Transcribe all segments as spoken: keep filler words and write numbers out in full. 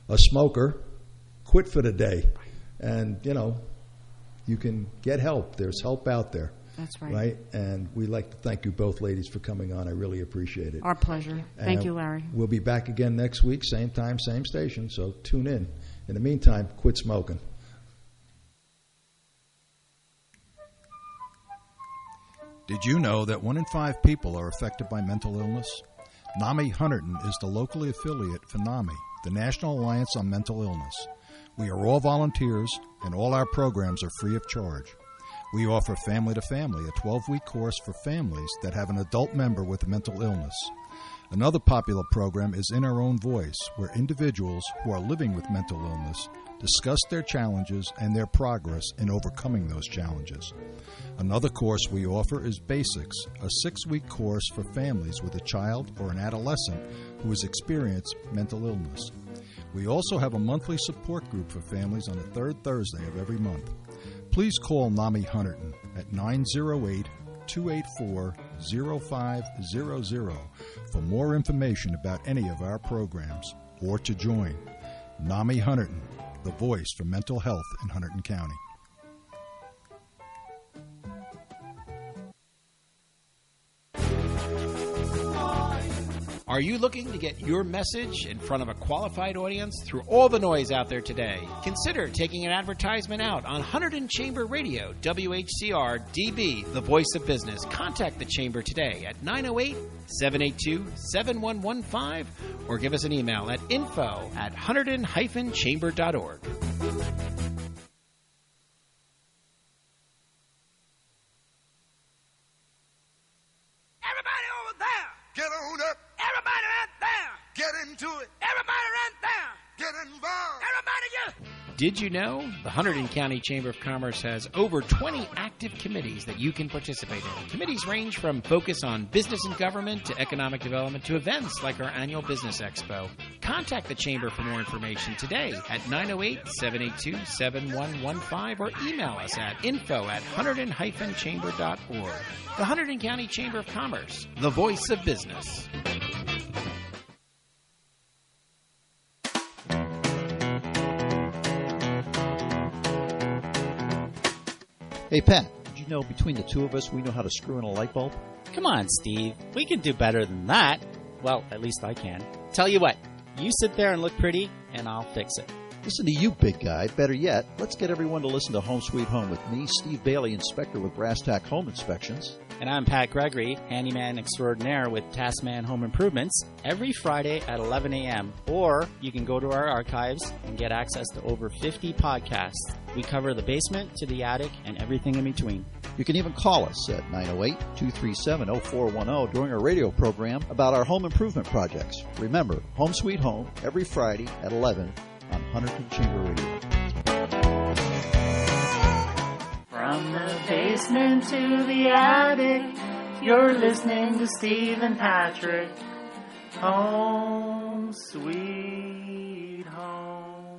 a smoker, quit for the day. And, you know, you can get help. There's help out there. That's right. Right? And we'd like to thank you both ladies for coming on. I really appreciate it. Our pleasure. Thank and you, Larry. We'll be back again next week, same time, same station, so tune in. In the meantime, quit smoking. Did you know that one in five people are affected by mental illness? NAMI Hunterdon is the locally affiliate for NAMI, the National Alliance on Mental Illness. We are all volunteers, and all our programs are free of charge. We offer Family to Family, a twelve-week course for families that have an adult member with a mental illness. Another popular program is In Our Own Voice, where individuals who are living with mental illness discuss their challenges and their progress in overcoming those challenges. Another course we offer is Basics, a six-week course for families with a child or an adolescent who has experienced mental illness. We also have a monthly support group for families on the third Thursday of every month. Please call NAMI Hunterdon at nine oh eight, two eight four, oh five hundred for more information about any of our programs or to join. NAMI Hunterdon, the voice for mental health in Hunterdon County. Are you looking to get your message in front of a qualified audience through all the noise out there today? Consider taking an advertisement out on Hunterdon Chamber Radio, W H C R D B, the voice of business. Contact the Chamber today at nine oh eight, seven eight two, seven one one five or give us an email at info at hunterdon dash chamber dot org. Everybody over there, get on up. Everybody right there, get into it. Everybody right there, get involved. Everybody get... Did you know the Hunterdon County Chamber of Commerce has over twenty active committees that you can participate in? Committees range from focus on business and government to economic development to events like our annual Business Expo. Contact the Chamber for more information today at nine oh eight, seven eight two, seven one one five or email us at info at hunterdon dash chamber dot org. The Hunterdon County Chamber of Commerce, the voice of business. Hey, Pat, did you know between the two of us we know how to screw in a light bulb? Come on, Steve. We can do better than that. Well, at least I can. Tell you what, you sit there and look pretty, and I'll fix it. Listen to you, big guy. Better yet, let's get everyone to listen to Home Sweet Home with me, Steve Bailey, inspector with Brass Tack Home Inspections. And I'm Pat Gregory, handyman extraordinaire with Taskman Home Improvements, every Friday at eleven a.m. Or you can go to our archives and get access to over fifty podcasts. We cover the basement to the attic and everything in between. You can even call us at nine oh eight, two three seven, oh four one oh during our radio program about our home improvement projects. Remember, Home Sweet Home, every Friday at eleven on Hunterdon Chamber Radio. From the basement to the attic, you're listening to Steve and Patrick. Home Sweet Home.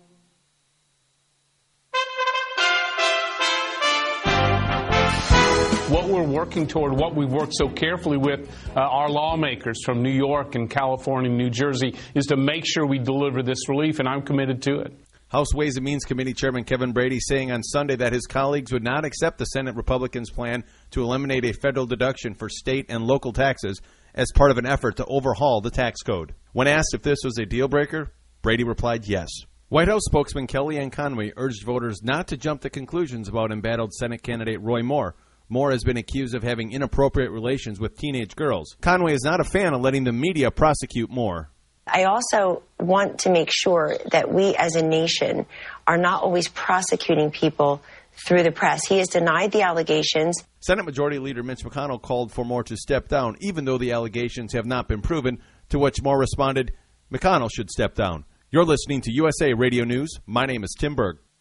What we're working toward, what we've worked so carefully with uh, our lawmakers from New York and California and New Jersey is to make sure we deliver this relief, and I'm committed to it. House Ways and Means Committee Chairman Kevin Brady saying on Sunday that his colleagues would not accept the Senate Republicans' plan to eliminate a federal deduction for state and local taxes as part of an effort to overhaul the tax code. When asked if this was a deal breaker, Brady replied yes. White House spokesman Kellyanne Conway urged voters not to jump to conclusions about embattled Senate candidate Roy Moore. Moore has been accused of having inappropriate relations with teenage girls. Conway is not a fan of letting the media prosecute Moore. I also want to make sure that we as a nation are not always prosecuting people through the press. He has denied the allegations. Senate Majority Leader Mitch McConnell called for Moore to step down, even though the allegations have not been proven, to which Moore responded, McConnell should step down. You're listening to U S A Radio News. My name is Tim Berg.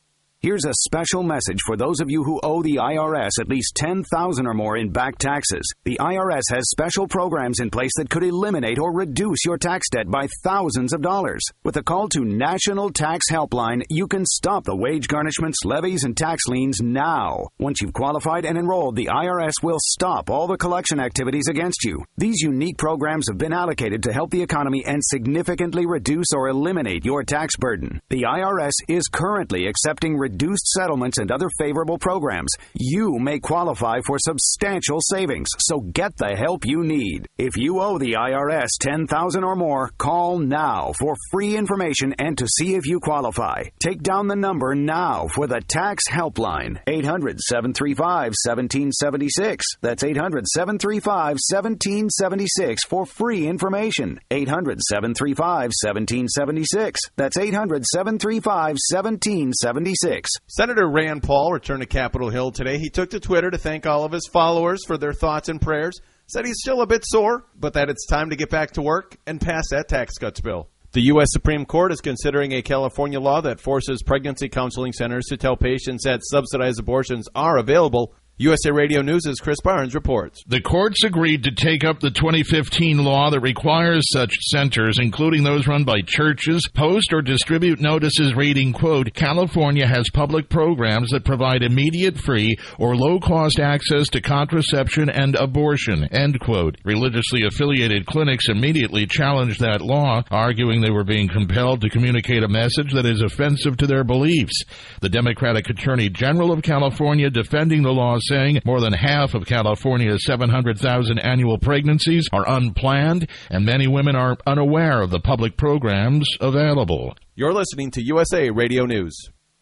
Here's a special message for those of you who owe the I R S at least ten thousand dollars or more in back taxes. The I R S has special programs in place that could eliminate or reduce your tax debt by thousands of dollars. With a call to National Tax Helpline, you can stop the wage garnishments, levies, and tax liens now. Once you've qualified and enrolled, the I R S will stop all the collection activities against you. These unique programs have been allocated to help the economy and significantly reduce or eliminate your tax burden. The I R S is currently accepting reduced settlements and other favorable programs. You may qualify for substantial savings, so get the help you need. If you owe the I R S ten thousand dollars or more, call now for free information and to see if you qualify. Take down the number now for the Tax Helpline, eight hundred, seven three five, one seven seven six. That's eight hundred, seven three five, one seven seven six for free information. eight hundred, seven three five, one seven seven six. That's eight hundred, seven three five, one seven seven six. Senator Rand Paul returned to Capitol Hill today. He took to Twitter to thank all of his followers for their thoughts and prayers. Said he's still a bit sore, but that it's time to get back to work and pass that tax cuts bill. The U S Supreme Court is considering a California law that forces pregnancy counseling centers to tell patients that subsidized abortions are available. U S A Radio News' Chris Barnes reports. The courts agreed to take up the twenty fifteen law that requires such centers, including those run by churches, post or distribute notices reading, quote, California has public programs that provide immediate free or low-cost access to contraception and abortion, end quote. Religiously affiliated clinics immediately challenged that law, arguing they were being compelled to communicate a message that is offensive to their beliefs. The Democratic Attorney General of California defending the law saying more than half of California's seven hundred thousand annual pregnancies are unplanned, and many women are unaware of the public programs available. You're listening to U S A Radio News.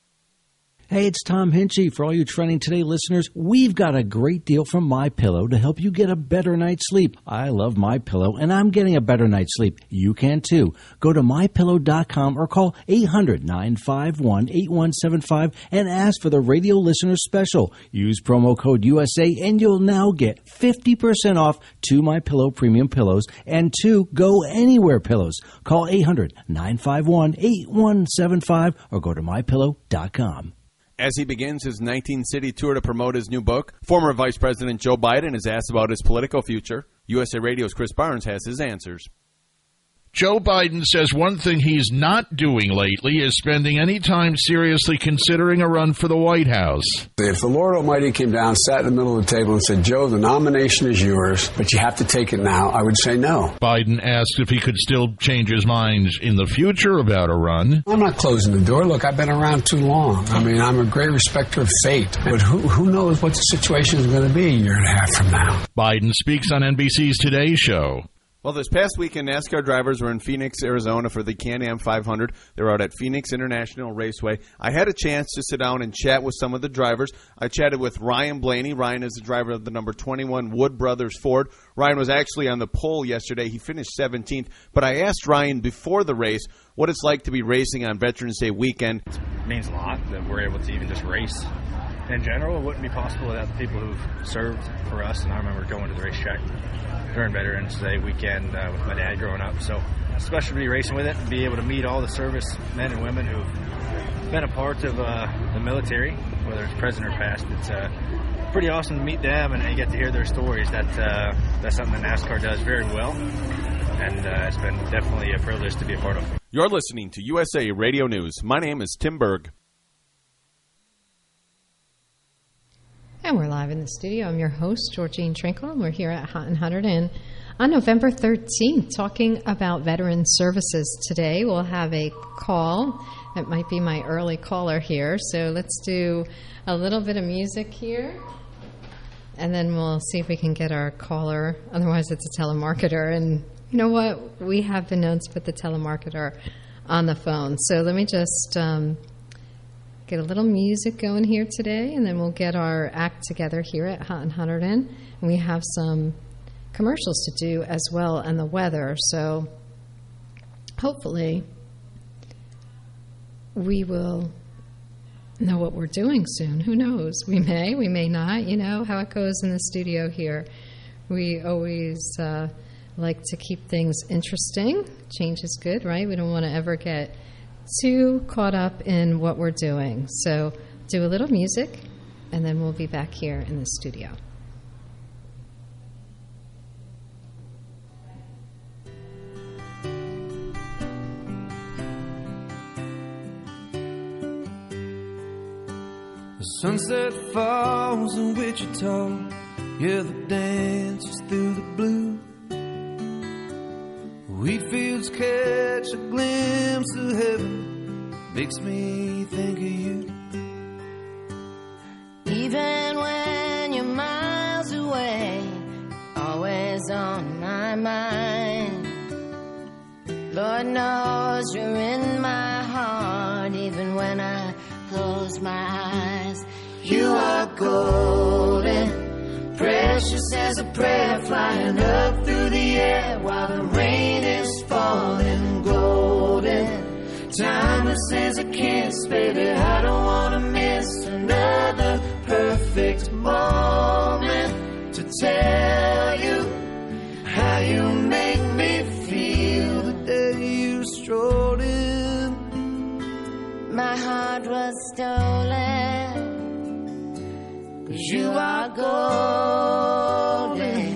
Hey, it's Tom Hinchy. For all you Trending Today listeners, we've got a great deal from MyPillow to help you get a better night's sleep. I love MyPillow, and I'm getting a better night's sleep. You can, too. Go to my pillow dot com or call eight hundred, nine five one, eight one seven five and ask for the radio listener special. Use promo code U S A, and you'll now get fifty percent off two MyPillow premium pillows and two Go Anywhere pillows. Call eight hundred, nine five one, eight one seven five or go to my pillow dot com. As he begins his nineteen-city tour to promote his new book, former Vice President Joe Biden is asked about his political future. U S A Radio's Chris Barnes has his answers. Joe Biden says one thing he's not doing lately is spending any time seriously considering a run for the White House. If the Lord Almighty came down, sat in the middle of the table and said, Joe, the nomination is yours, but you have to take it now, I would say no. Biden asked if he could still change his mind in the future about a run. I'm not closing the door. Look, I've been around too long. I mean, I'm a great respecter of fate. But who, who knows what the situation is going to be a year and a half from now. Biden speaks on N B C's Today Show. Well, this past weekend, NASCAR drivers were in Phoenix, Arizona for the Can-Am five hundred. They were out at Phoenix International Raceway. I had a chance to sit down and chat with some of the drivers. I chatted with Ryan Blaney. Ryan is the driver of the number twenty-one Wood Brothers Ford. Ryan was actually on the pole yesterday. He finished seventeenth. But I asked Ryan before the race what it's like to be racing on Veterans Day weekend. It means a lot that we're able to even just race. In general, it wouldn't be possible without the people who've served for us. And I remember going to the racetrack during Veterans Day weekend uh, with my dad growing up. So especially to be racing with it and be able to meet all the service men and women who've been a part of uh, the military, whether it's present or past. It's uh, pretty awesome to meet them and, and get to hear their stories. That, uh, that's something that NASCAR does very well, and uh, it's been definitely a privilege to be a part of. You're listening to U S A Radio News. My name is Tim Berg. And we're live in the studio. I'm your host, Georgene Trinkle, and we're here at Hot and Hundred Inn on November thirteenth talking about veteran services. Today we'll have a call. It might be my early caller here, so let's do a little bit of music here, and then we'll see if we can get our caller. Otherwise, it's a telemarketer, and you know what? We have been known to put the telemarketer on the phone. So let me just... Um, get a little music going here today, and then we'll get our act together here at Hot and Hundred Inn. And we have some commercials to do as well, and the weather. So hopefully we will know what we're doing soon. Who knows? We may, we may not. You know how it goes in the studio here. We always uh, like to keep things interesting. Change is good, right? We don't want to ever get too caught up in what we're doing. So do a little music, and then we'll be back here in the studio. The sunset falls in Wichita, yeah, the dance is through the blue. Wheat fields catch a glimpse of heaven, makes me think of you. Even when you're miles away, always on my mind. Lord knows you're in my heart, even when I close my eyes. You are golden, precious as a prayer, flying up through the air while the rain is falling golden. Timeless as a kiss, baby, I don't want to miss another perfect moment to tell you how you make me feel the day you strolled in. My heart was stolen, 'cause you are golden.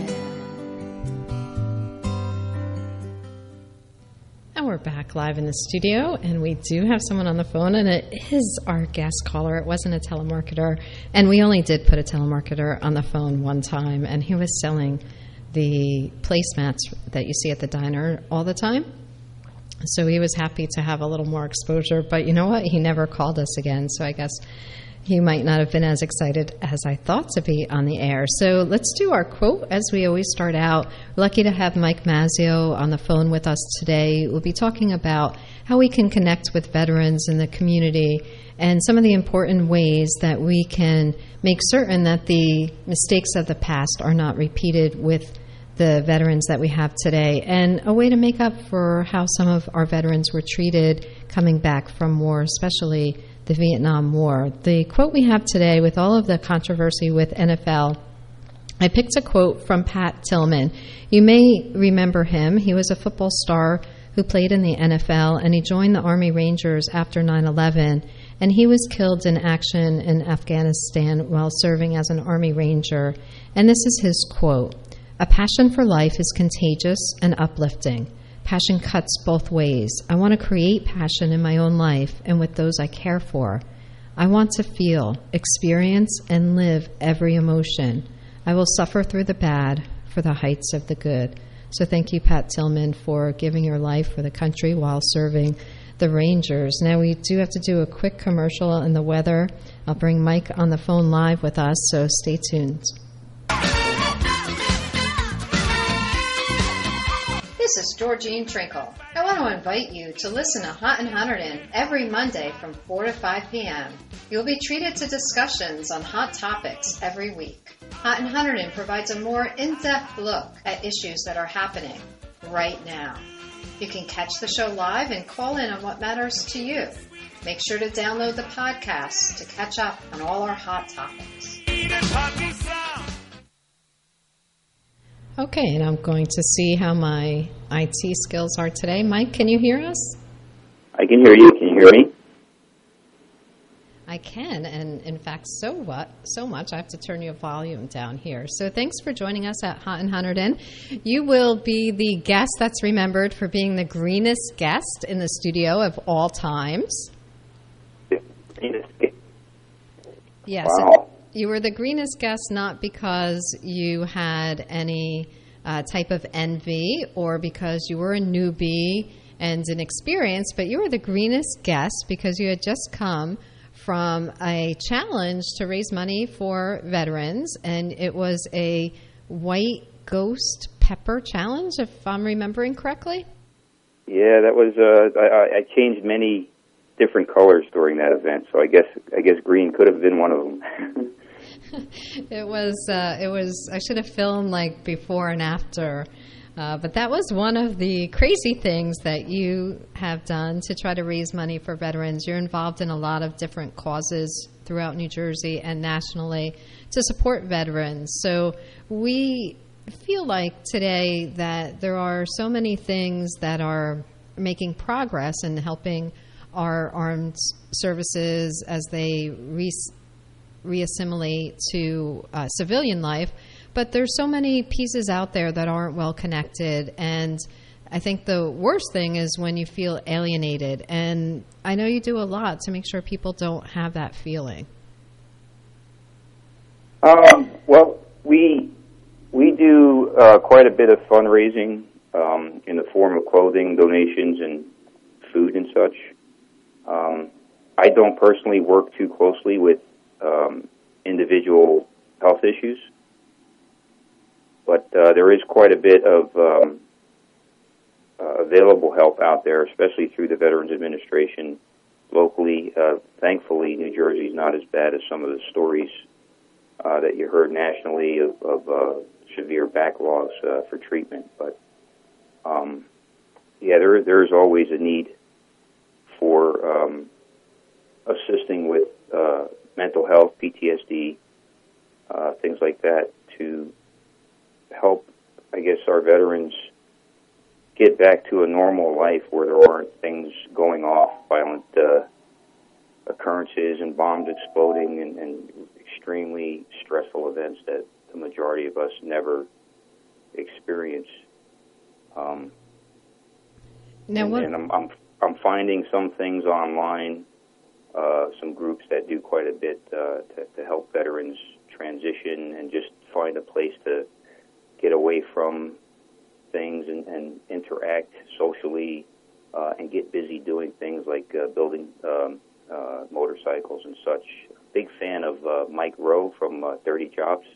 And we're back live in the studio, and we do have someone on the phone, and it is our guest caller. It wasn't a telemarketer, and we only did put a telemarketer on the phone one time, and he was selling the placemats that you see at the diner all the time. So he was happy to have a little more exposure, but you know what? He never called us again, so I guess he might not have been as excited as I thought to be on the air. So let's do our quote as we always start out. We're lucky to have Mike Mazzio on the phone with us today. We'll be talking about how we can connect with veterans in the community and some of the important ways that we can make certain that the mistakes of the past are not repeated with the veterans that we have today, and a way to make up for how some of our veterans were treated coming back from war, especially the Vietnam War. The quote we have today, with all of the controversy with N F L, I picked a quote from Pat Tillman. You may remember him. He was a football star who played in the N F L, and he joined the Army Rangers after nine eleven, and he was killed in action in Afghanistan while serving as an Army Ranger. And this is his quote: "A passion for life is contagious and uplifting. Passion cuts both ways. I want to create passion in my own life and with those I care for. I want to feel, experience, and live every emotion. I will suffer through the bad for the heights of the good." So thank you, Pat Tillman, for giving your life for the country while serving the Rangers. Now we do have to do a quick commercial and the weather. I'll bring Mike on the phone live with us, so stay tuned. This is Georgine Trinkle. I want to invite you to listen to Hot and Hunterdon every Monday from four to five p.m. You'll be treated to discussions on hot topics every week. Hot and Hunterdon provides a more in-depth look at issues that are happening right now. You can catch the show live and call in on what matters to you. Make sure to download the podcast to catch up on all our hot topics. Okay, and I'm going to see how my I T skills are today. Mike, can you hear us? I can hear you. Can you hear me? I can, and in fact, so what? So much, I have to turn your volume down here. So thanks for joining us at Hot and Hunterdon. You will be the guest that's remembered for being the greenest guest in the studio of all times. Yes. Wow. You were the greenest guest not because you had any uh, type of envy or because you were a newbie and inexperienced, but you were the greenest guest because you had just come from a challenge to raise money for veterans, and it was a white ghost pepper challenge, if I'm remembering correctly. Yeah, that was. Uh, I, I changed many different colors during that event, so I guess I guess green could have been one of them. It was, uh, it was, I should have filmed like before and after, uh, but that was one of the crazy things that you have done to try to raise money for veterans. You're involved in a lot of different causes throughout New Jersey and nationally to support veterans. So we feel like today that there are so many things that are making progress and helping our armed services as they re- reassimilate to uh, civilian life. But there's so many pieces out there that aren't well connected, and I think the worst thing is when you feel alienated. And I know you do a lot to make sure people don't have that feeling. Um, well, we we do uh, quite a bit of fundraising um, in the form of clothing donations and food and such. Um, I don't personally work too closely with um, individual health issues. But uh, there is quite a bit of um, uh, available help out there, especially through the Veterans Administration locally. Uh, thankfully, New Jersey is not as bad as some of the stories uh, that you heard nationally of, of uh, severe backlogs uh, for treatment. But um, yeah, there there is always a need for um, assisting with uh, mental health, P T S D, uh, things like that, to help, I guess, our veterans get back to a normal life where there aren't things going off, violent uh, occurrences and bombs exploding and, and extremely stressful events that the majority of us never experience. Um, now, and, what? And I'm, I'm I'm finding some things online, uh, some groups that do quite a bit uh, to, to help veterans transition and just find a place to get away from things and, and interact socially uh, and get busy doing things like uh, building um, uh, motorcycles and such. Big fan of uh, Mike Rowe from uh, Dirty Jobs.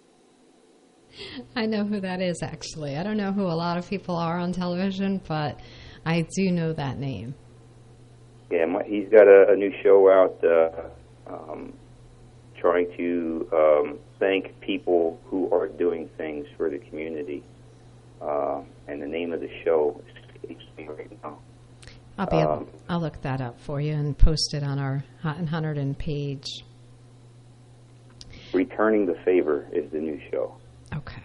I know who that is, actually. I don't know who a lot of people are on television, but I do know that name. Yeah, my, he's got a, a new show out uh, um, trying to um, thank people who are doing things for the community. Uh, and the name of the show escapes me right now. I'll be able, Um, I'll look that up for you and post it on our Hot and Hunterdon page. Returning the Favor is the new show. Okay.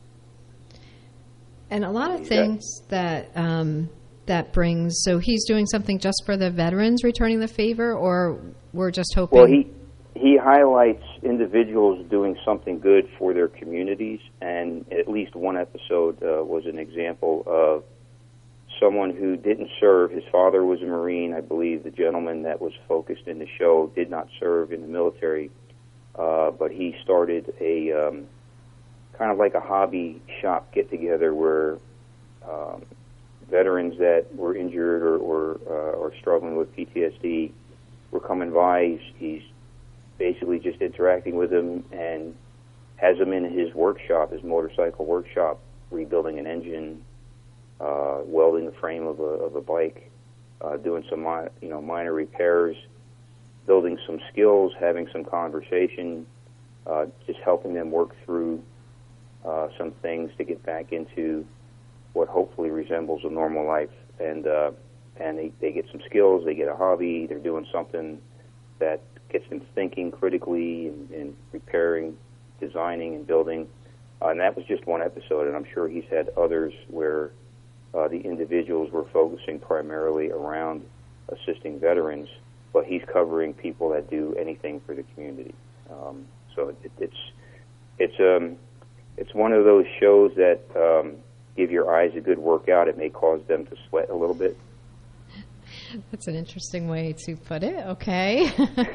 And a lot of He's things that um, that brings. So he's doing something just for the veterans, returning the favor, or we're just hoping. Well, he he highlights individuals doing something good for their communities, and at least one episode uh, was an example of someone who didn't serve. His father was a Marine. I believe the gentleman that was focused in the show did not serve in the military, uh, but he started a um, kind of like a hobby shop get-together where um, veterans that were injured or or, uh, or struggling with P T S D were coming by. He's, he's basically just interacting with them and has them in his workshop, his motorcycle workshop, rebuilding an engine, uh, welding the frame of a, of a bike, uh, doing some mi- you know minor repairs, building some skills, having some conversation, uh, just helping them work through uh, some things to get back into what hopefully resembles a normal life. And uh, and they, they get some skills, they get a hobby, they're doing something that gets them thinking critically and, and repairing, designing, and building. Uh, and that was just one episode, and I'm sure he's had others where uh, the individuals were focusing primarily around assisting veterans, but he's covering people that do anything for the community. Um, so it, it's it's um it's one of those shows that um, give your eyes a good workout. It may cause them to sweat a little bit. That's an interesting way to put it. Okay.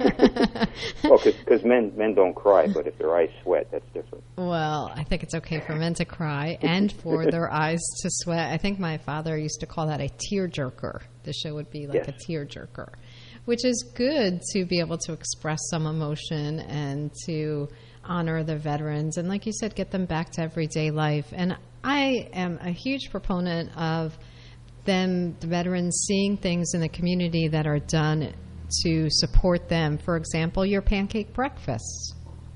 Well, because men men don't cry, but if their eyes sweat, that's different. Well, I think it's okay for men to cry and for their eyes to sweat. I think my father used to call that a tearjerker. The show would be like Yes. a tearjerker, which is good to be able to express some emotion and to honor the veterans and, like you said, get them back to everyday life. And I am a huge proponent of them, the veterans, seeing things in the community that are done to support them. For example, your pancake breakfasts.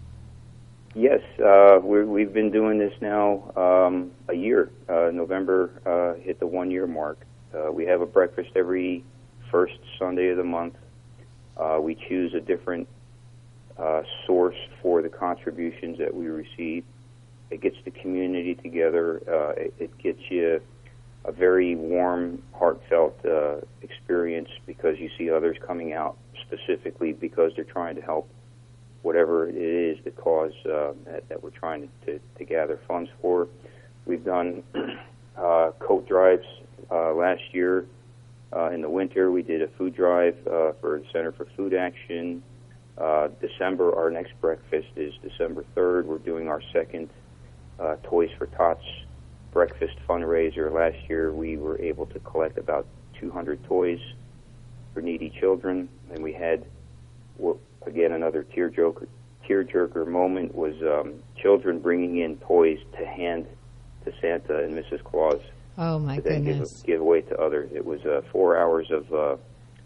Yes, uh, we're, we've been doing this now um, a year. Uh, November uh, hit the one-year mark. Uh, we have a breakfast every first Sunday of the month. Uh, we choose a different uh, source for the contributions that we receive. It gets the community together. Uh, it, it gets you a very warm, heartfelt uh, experience because you see others coming out specifically because they're trying to help whatever it is, the cause uh, that, that we're trying to, to, to gather funds for. We've done uh, coat drives uh, last year. Uh, in the winter, we did a food drive uh, for the Center for Food Action. Uh, December, our next breakfast is December third. We're doing our second uh, Toys for Tots breakfast fundraiser. Last year, we were able to collect about two hundred toys for needy children, and we had, well, again, another tearjerker, tearjerker moment was um, children bringing in toys to hand to Santa and Missus Claus. Oh, my to then goodness. Give, give away to others. It was uh, four hours of uh,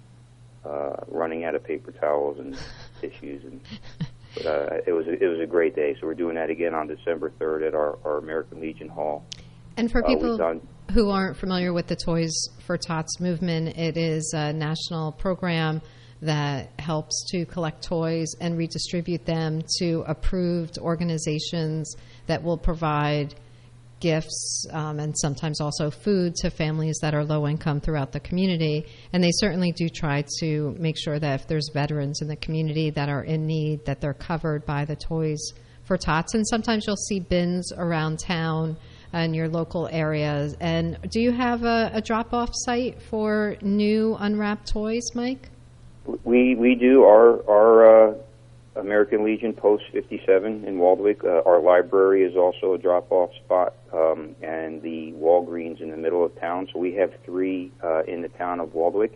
uh, running out of paper towels and tissues, and but, uh, it was a, it was a great day. So we're doing that again on December third at our, our American Legion Hall. And for Uh, people we've done- who aren't familiar with the Toys for Tots movement, it is a national program that helps to collect toys and redistribute them to approved organizations that will provide gifts um, and sometimes also food to families that are low income throughout the community. And they certainly do try to make sure that if there's veterans in the community that are in need, that they're covered by the Toys for Tots. And sometimes you'll see bins around town in your local areas. And do you have a, a drop-off site for new unwrapped toys, Mike? We we do our our uh, American Legion Post fifty-seven in Waldwick. Uh, our library is also a drop-off spot, um, and the Walgreens in the middle of town. So we have three uh, in the town of Waldwick.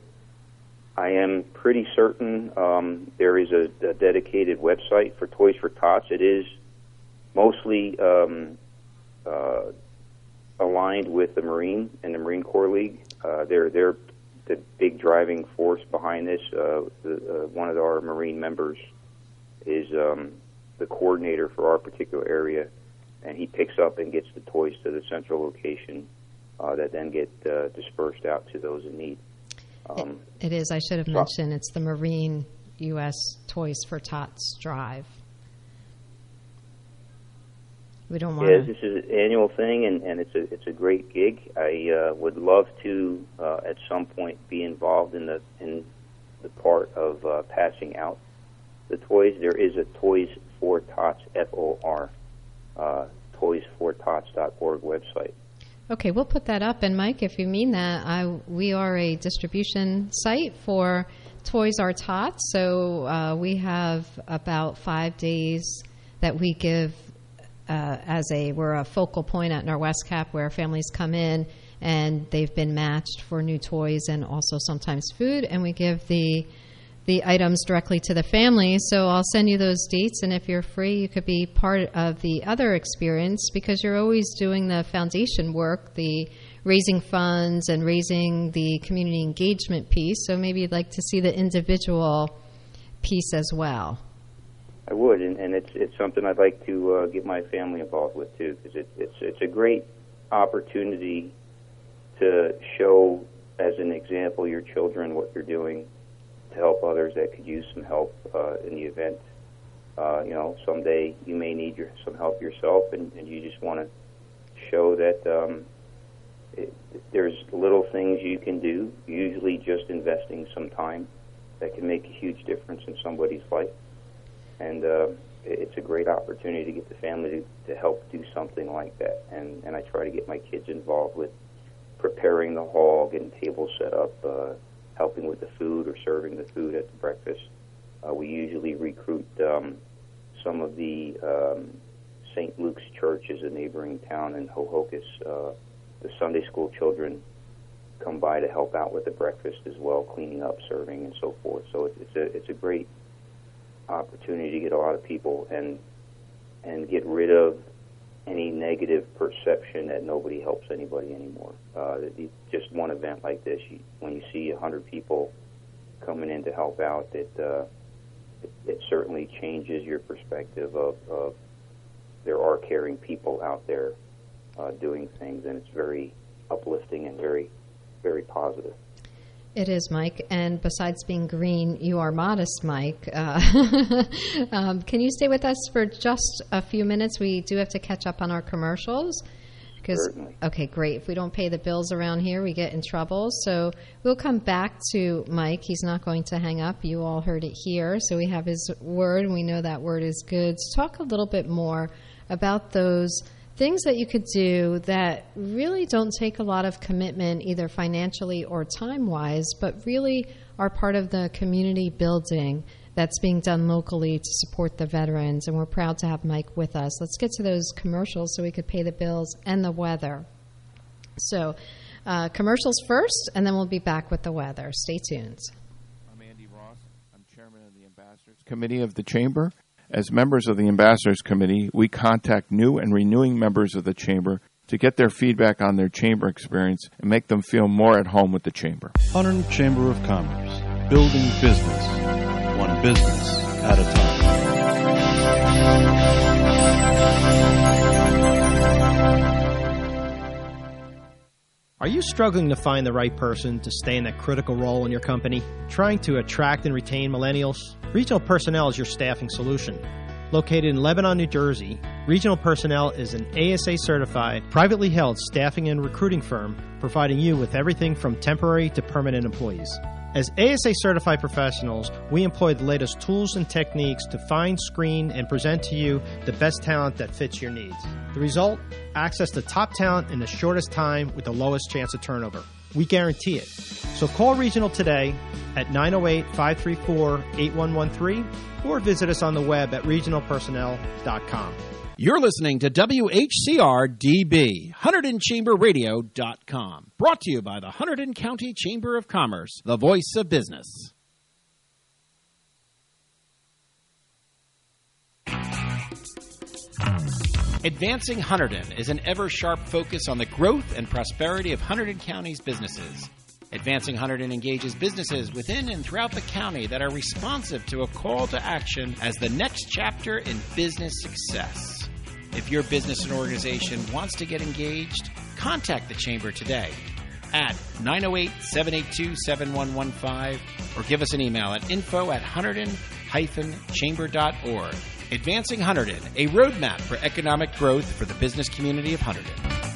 I am pretty certain um, there is a, a dedicated website for Toys for Tots. It is mostly um, uh, aligned with the Marine and the Marine Corps League. Uh, they're they're the big driving force behind this. Uh, the, uh, one of our Marine members is um, the coordinator for our particular area, and he picks up and gets the toys to the central location uh, that then get uh, dispersed out to those in need. Um, It is. I should have so- mentioned it's the Marine U S Toys for Tots Drive. We don't want Yeah, to. this is an annual thing, and, and it's a it's a great gig. I uh, would love to uh, at some point be involved in the in the part of uh, passing out the toys. There is a Toys for Tots F O R uh, toys for tots dot org website. Okay, we'll put that up. And Mike, if you mean that, I we are a distribution site for Toys R Tots. So uh, we have about five days that we give uh, as a we're a focal point at Norwest Cap where families come in and they've been matched for new toys and also sometimes food, and we give the the items directly to the family. So I'll send you those dates, and if you're free, you could be part of the other experience because you're always doing the foundation work, the raising funds and raising the community engagement piece. So maybe you'd like to see the individual piece as well. I would, and, and it's it's something I'd like to uh, get my family involved with too, because it, it's it's a great opportunity to show as an example your children what you're doing to help others that could use some help uh, in the event. Uh, you know, someday you may need your, some help yourself, and, and you just want to show that um, it, there's little things you can do, usually just investing some time, that can make a huge difference in somebody's life. And uh, it's a great opportunity to get the family to, to help do something like that. And, and I try to get my kids involved with preparing the hall, getting tables set up, uh, helping with the food or serving the food at the breakfast. Uh, we usually recruit um, some of the um, Saint Luke's Church is a neighboring town in Hohokus. Uh, the Sunday school children come by to help out with the breakfast as well, cleaning up, serving, and so forth. So it's, it's a it's a great opportunity to get a lot of people and and get rid of any negative perception that nobody helps anybody anymore. Uh, just one event like this, you, when you see a hundred people coming in to help out, it, uh, it it certainly changes your perspective of, of there are caring people out there uh, doing things, and it's very uplifting and very, very positive. It is, Mike. And besides being green, you are modest, Mike. Uh, um, can you stay with us for just a few minutes? We do have to catch up on our commercials. Certainly. Okay, great. If we don't pay the bills around here, we get in trouble. So we'll come back to Mike. He's not going to hang up. You all heard it here. So we have his word, and we know that word is good. So talk a little bit more about those things that you could do that really don't take a lot of commitment, either financially or time-wise, but really are part of the community building that's being done locally to support the veterans. And we're proud to have Mike with us. Let's get to those commercials so we could pay the bills and the weather. So uh, commercials first, and then we'll be back with the weather. Stay tuned. I'm Andy Ross. I'm chairman of the Ambassadors Committee of the Chamber. As members of the Ambassadors Committee, we contact new and renewing members of the Chamber to get their feedback on their Chamber experience and make them feel more at home with the Chamber. Hunterdon Chamber of Commerce, building business, one business at a time. Are you struggling to find the right person to stay in that critical role in your company? Trying to attract and retain millennials? Regional Personnel is your staffing solution. Located in Lebanon, New Jersey, Regional Personnel is an A S A-certified, privately held staffing and recruiting firm providing you with everything from temporary to permanent employees. As A S A-certified professionals, we employ the latest tools and techniques to find, screen, and present to you the best talent that fits your needs. The result? Access to top talent in the shortest time with the lowest chance of turnover. We guarantee it. So call Regional today at nine oh eight, five three four, eight one one three or visit us on the web at regional personnel dot com. You're listening to W H C R D B, Hunterdon Chamber Radio dot com. Brought to you by the Hunterdon County Chamber of Commerce, the voice of business. Advancing Hunterdon is an ever-sharp focus on the growth and prosperity of Hunterdon County's businesses. Advancing Hunterdon engages businesses within and throughout the county that are responsive to a call to action as the next chapter in business success. If your business and organization wants to get engaged, contact the Chamber today at nine oh eight, seven eight two, seven one one five or give us an email at info at hunterdon dash chamber dot org. Advancing Hunterdon, a roadmap for economic growth for the business community of Hunterdon.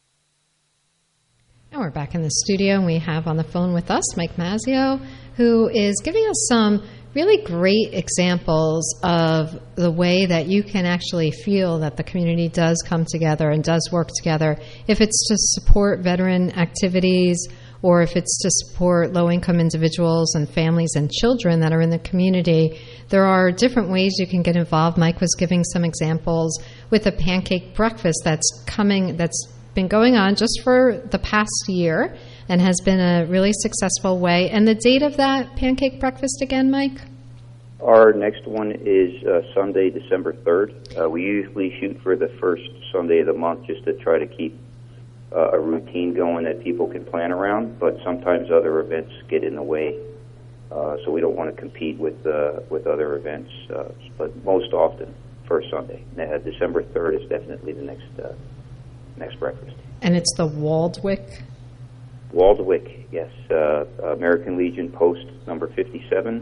And we're back in the studio, and we have on the phone with us Mike Mazzio, who is giving us some really great examples of the way that you can actually feel that the community does come together and does work together. If it's to support veteran activities or if it's to support low-income individuals and families and children that are in the community, there are different ways you can get involved. Mike was giving some examples with a pancake breakfast that's coming, that's been going on just for the past year and has been a really successful way. And the date of that pancake breakfast again, Mike? Our next one is uh, Sunday, December third. Uh, we usually shoot for the first Sunday of the month just to try to keep uh, a routine going that people can plan around, but sometimes other events get in the way, uh, so we don't want to compete with uh, with other events, uh, but most often, first Sunday. Uh, December third is definitely the next uh, next breakfast. And it's the Waldwick? Waldwick, yes. Uh, American Legion Post number fifty-seven,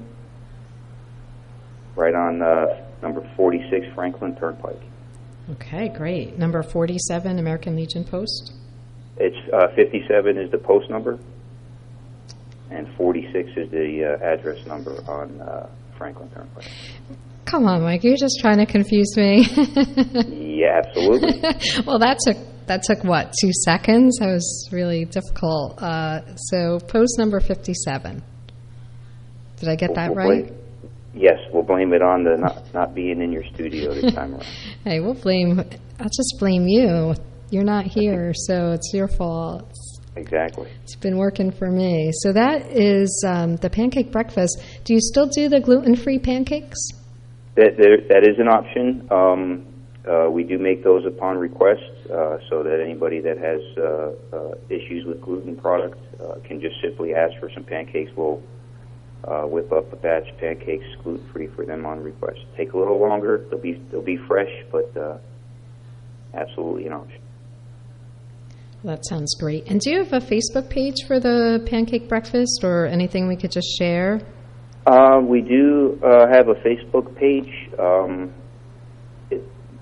right on uh, number forty-six Franklin Turnpike. Okay, great. Number forty-seven American Legion Post? It's uh, fifty-seven is the post number, and forty-six is the uh, address number on uh, Franklin Turnpike. Come on, Mike, you're just trying to confuse me. Yeah, absolutely. Well, that took that took what, two seconds? That was really difficult. Uh, so, post number fifty-seven. Did I get we'll, that we'll right? Blame, yes, we'll blame it on the not, not being in your studio this time around. Hey, we'll blame. I'll just blame you. You're not here, so it's your fault. Exactly. It's been working for me. So that is um, the pancake breakfast. Do you still do the gluten-free pancakes? That there, that is an option. Um, uh, we do make those upon request, uh, so that anybody that has uh, uh, issues with gluten product uh, can just simply ask for some pancakes. We'll uh, whip up a batch of pancakes gluten-free for them on request. Take a little longer. They'll be they'll be fresh, but uh, absolutely an option. That sounds great. And do you have a Facebook page for the pancake breakfast or anything we could just share? Uh, we do uh, have a Facebook page. Um, it,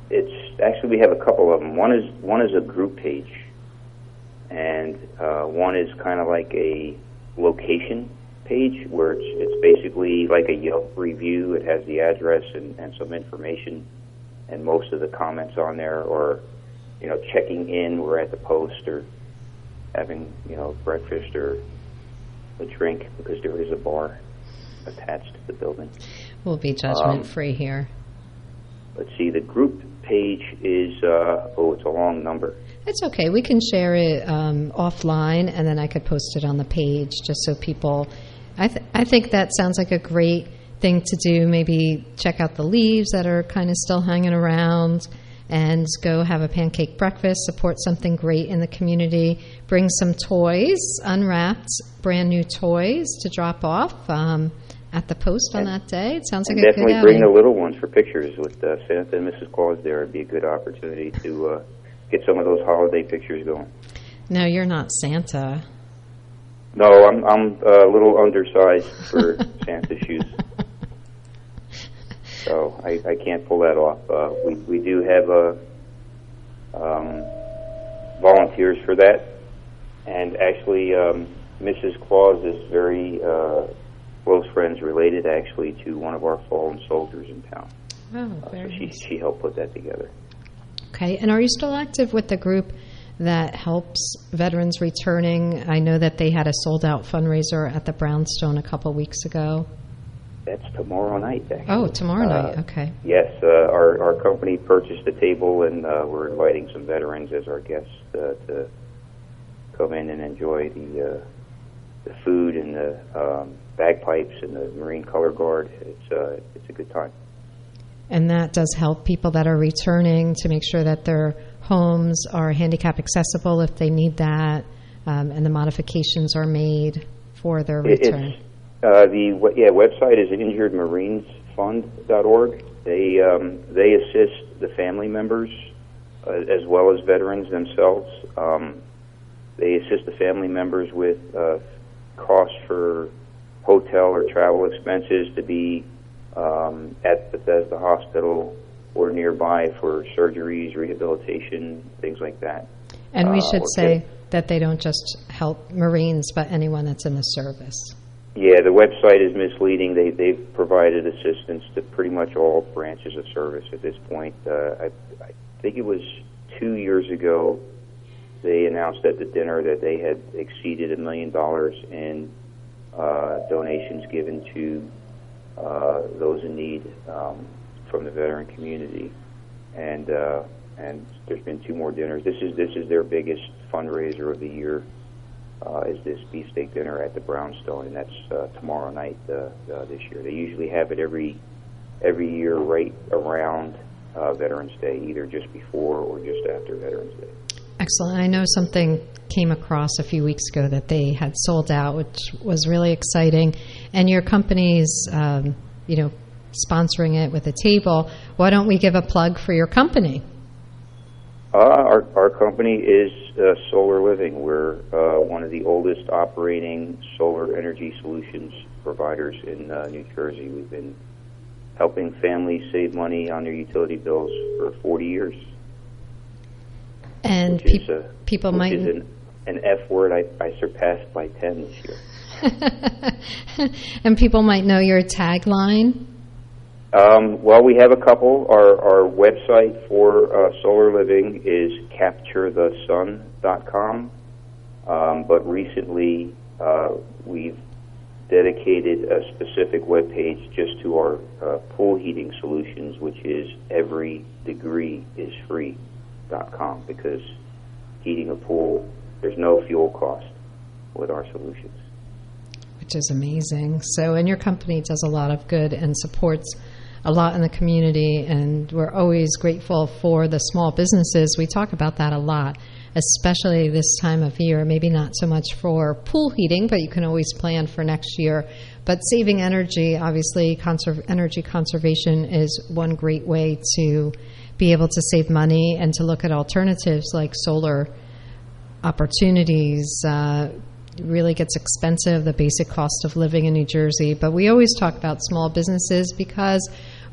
it's actually we have a couple of them. One is one is a group page, and uh, one is kind of like a location page where it's, it's basically like a Yelp review. It has the address and, and some information, and most of the comments on there are, you know, checking in, we're at the post, or having, you know, breakfast or a drink, because there is a bar attached to the building. We'll be judgment-free um, here. Let's see, the group page is, uh, oh, it's a long number. It's okay. We can share it um, offline, and then I could post it on the page just so people... I, th- I think that sounds like a great thing to do. Maybe check out the leaves that are kind of still hanging around and go have a pancake breakfast, support something great in the community, bring some toys, unwrapped, brand new toys to drop off um, at the post on that day. It sounds like a good outing. Definitely bring the little ones for pictures with uh, Santa and Missus Claus there. It'd be a good opportunity to uh, get some of those holiday pictures going. No, you're not Santa. No, I'm I'm a little undersized for Santa's shoes, so I, I can't pull that off. Uh, we we do have uh, um, volunteers for that, and actually, um, Missus Claus is very uh, close friends related, actually, to one of our fallen soldiers in town. Oh, very uh, so she nice. she helped put that together. Okay, and are you still active with the group that helps veterans returning? I know that they had a sold-out fundraiser at the Brownstone a couple weeks ago. That's tomorrow night, actually. Oh, tomorrow night, uh, okay. Yes, uh, our, our company purchased a table, and uh, we're inviting some veterans as our guests uh, to come in and enjoy the uh, the food and the um, bagpipes and the Marine Color Guard. It's, uh, it's a good time. And that does help people that are returning to make sure that their homes are handicap accessible if they need that, um, and the modifications are made for their return. It's, uh, the yeah website is injured marines fund dot org. They um, they assist the family members uh, as well as veterans themselves. Um, they assist the family members with uh, costs for hotel or travel expenses to be um, at Bethesda Hospital or nearby for surgeries, rehabilitation, things like that. And we uh, should say that they don't just help Marines, but anyone that's in the service. Yeah, the website is misleading. They, they've provided assistance to pretty much all branches of service at this point. Uh, I, I think it was two years ago they announced at the dinner that they had exceeded a million dollars in uh, donations given to uh, those in need um, from the veteran community, and uh, and there's been two more dinners. This is this is their biggest fundraiser of the year. Uh, is this beefsteak dinner at the Brownstone, and that's uh, tomorrow night uh, uh, this year. They usually have it every every year right around uh, Veterans Day, either just before or just after Veterans Day. Excellent. I know something came across a few weeks ago that they had sold out, which was really exciting. And your company's, um, you know, sponsoring it with a table. Why don't we give a plug for your company? Uh, our, our company is uh, Solar Living. We're uh, one of the oldest operating solar energy solutions providers in uh, New Jersey. We've been helping families save money on their utility bills for forty years. And which pe- is, uh, people which might... is an, an F word I, I surpassed by ten this year. And people might know your tagline. Um, well, we have a couple. Our, our website for uh, Solar Living is capture the sun dot com. Um, but recently, uh, we've dedicated a specific web page just to our uh, pool heating solutions, which is every degree is free dot com, because heating a pool, there's no fuel cost with our solutions. Which is amazing. So, and your company does a lot of good and supports a lot in the community, and we're always grateful for the small businesses. We talk about that a lot, especially this time of year. Maybe not so much for pool heating, but you can always plan for next year. But saving energy, obviously, conserv- energy conservation is one great way to be able to save money and to look at alternatives like solar opportunities. Uh, really gets expensive, the basic cost of living in New Jersey. But we always talk about small businesses because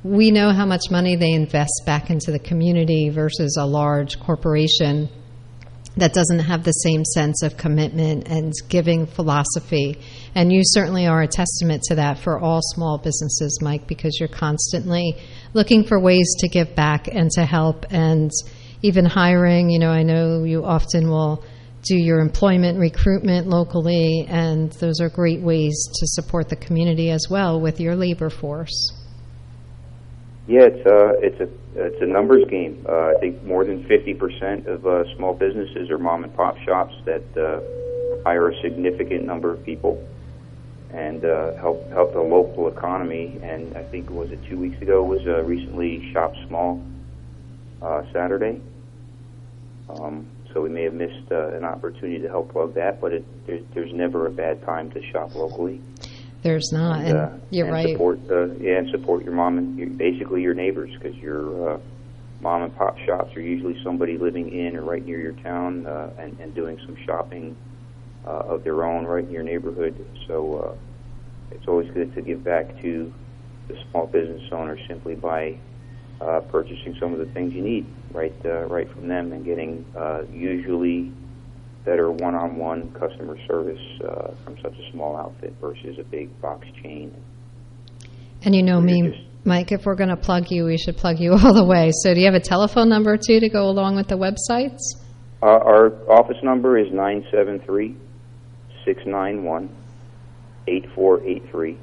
we know how much money they invest back into the community versus a large corporation that doesn't have the same sense of commitment and giving philosophy. And you certainly are a testament to that for all small businesses, Mike, because you're constantly looking for ways to give back and to help, and even hiring. You know, I know you often will do your employment recruitment locally, and those are great ways to support the community as well with your labor force. Yeah, it's uh, it's a it's a numbers game. Uh, I think more than fifty percent of uh, small businesses are mom and pop shops that uh, hire a significant number of people and uh, help help the local economy. And I think was it two weeks ago was uh, recently Shop Small uh, Saturday. Um, so we may have missed uh, an opportunity to help plug that, but it, there's, there's never a bad time to shop locally. There's not, and, and uh, you're and right. Support, uh, yeah, and support your mom and your, basically your neighbors, because your uh, mom and pop shops are usually somebody living in or right near your town uh, and, and doing some shopping uh, of their own right in your neighborhood. So uh, it's always good to give back to the small business owner simply by uh, purchasing some of the things you need right uh, right from them and getting uh, usually better one-on-one customer service uh, from such a small outfit versus a big box chain. And you know me, Mike, if we're going to plug you, we should plug you all the way. So do you have a telephone number, too, to go along with the websites? Uh, our office number is nine seven three, six nine one, eight four eight three.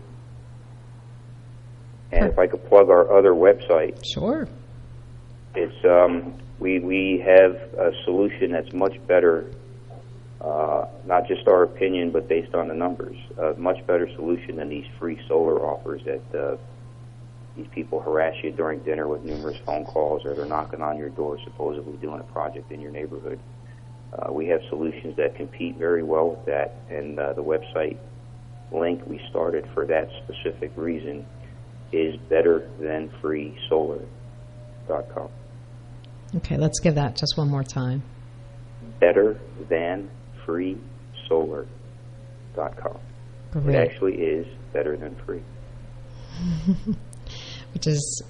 And if I could plug our other website. Sure. It's um, we, we have a solution that's much better. Uh, not just our opinion, but based on the numbers. A much better solution than these free solar offers that uh, these people harass you during dinner with numerous phone calls, or they're knocking on your door supposedly doing a project in your neighborhood. Uh, we have solutions that compete very well with that, and uh, the website link we started for that specific reason is better than free solar dot com. Okay, let's give that just one more time. Better than free solar dot com. Great. It actually is better than free. Which is